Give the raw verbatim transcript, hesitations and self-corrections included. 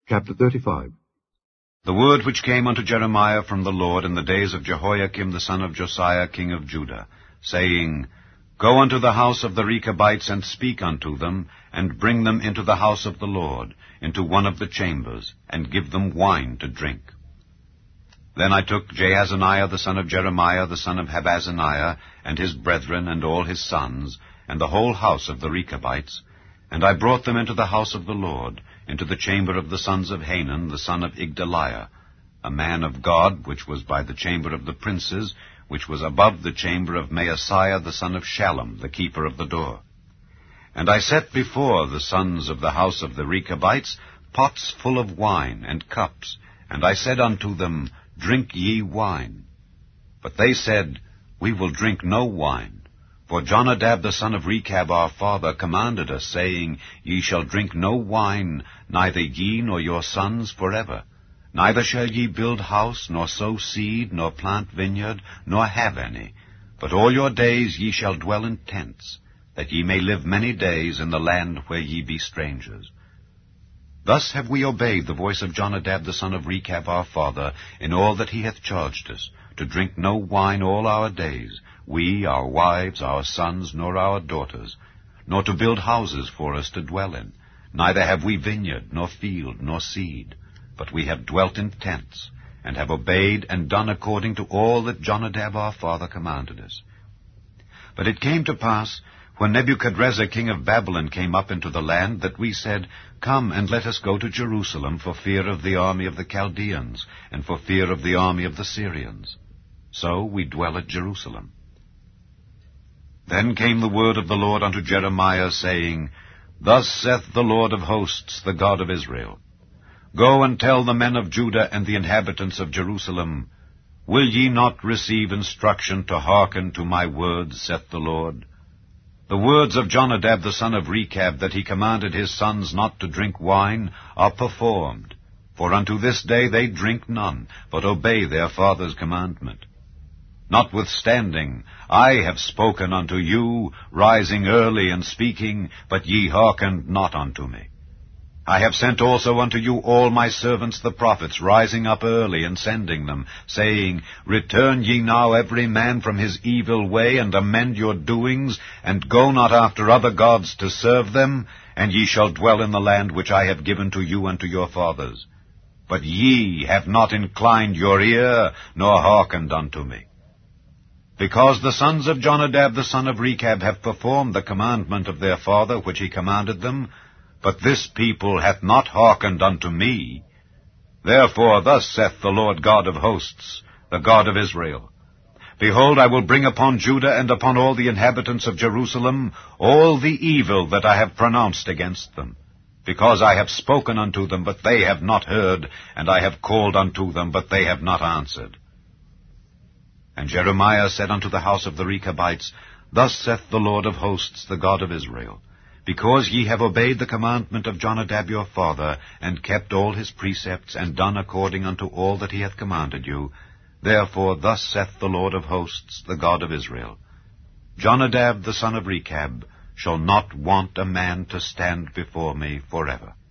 Chapter thirty-five. The word which came unto Jeremiah from the Lord in the days of Jehoiakim the son of Josiah king of Judah, saying, Go unto the house of the Rechabites, and speak unto them, and bring them into the house of the Lord, into one of the chambers, and give them wine to drink. Then I took Jaazaniah the son of Jeremiah the son of Habazaniah, and his brethren, and all his sons, and the whole house of the Rechabites, and I brought them into the house of the Lord, into the chamber of the sons of Hanan the son of Igdaliah, a man of God, which was by the chamber of the princes, which was above the chamber of Maaseiah the son of Shallum, the keeper of the door. And I set before the sons of the house of the Rechabites pots full of wine, and cups, and I said unto them, Drink ye wine. But they said, We will drink no wine. For Jonadab the son of Rechab our father commanded us, saying, Ye shall drink no wine, neither ye nor your sons forever. Neither shall ye build house, nor sow seed, nor plant vineyard, nor have any. But all your days ye shall dwell in tents, that ye may live many days in the land where ye be strangers. Thus have we obeyed the voice of Jonadab the son of Rechab our father, in all that he hath charged us, to drink no wine all our days, we, our wives, our sons, nor our daughters, nor to build houses for us to dwell in. Neither have we vineyard, nor field, nor seed, but we have dwelt in tents, and have obeyed and done according to all that Jonadab our father commanded us. But it came to pass, when Nebuchadrezzar king of Babylon came up into the land, that we said, Come, and let us go to Jerusalem, for fear of the army of the Chaldeans, and for fear of the army of the Syrians. So we dwell at Jerusalem. Then came the word of the Lord unto Jeremiah, saying, Thus saith the Lord of hosts, the God of Israel, Go and tell the men of Judah and the inhabitants of Jerusalem, Will ye not receive instruction to hearken to my words, saith the Lord? The words of Jonadab the son of Rechab, that he commanded his sons not to drink wine, are performed. For unto this day they drink none, but obey their father's commandment. Notwithstanding, I have spoken unto you, rising early and speaking, but ye hearkened not unto me. I have sent also unto you all my servants the prophets, rising up early and sending them, saying, Return ye now every man from his evil way, and amend your doings, and go not after other gods to serve them, and ye shall dwell in the land which I have given to you and to your fathers. But ye have not inclined your ear, nor hearkened unto me. Because the sons of Jonadab the son of Rechab have performed the commandment of their father which he commanded them, but this people hath not hearkened unto me. Therefore thus saith the Lord God of hosts, the God of Israel, Behold, I will bring upon Judah and upon all the inhabitants of Jerusalem all the evil that I have pronounced against them, because I have spoken unto them, but they have not heard, and I have called unto them, but they have not answered. And Jeremiah said unto the house of the Rechabites, Thus saith the Lord of hosts, the God of Israel, Because ye have obeyed the commandment of Jonadab your father, and kept all his precepts, and done according unto all that he hath commanded you, therefore thus saith the Lord of hosts, the God of Israel, Jonadab the son of Rechab shall not want a man to stand before me forever.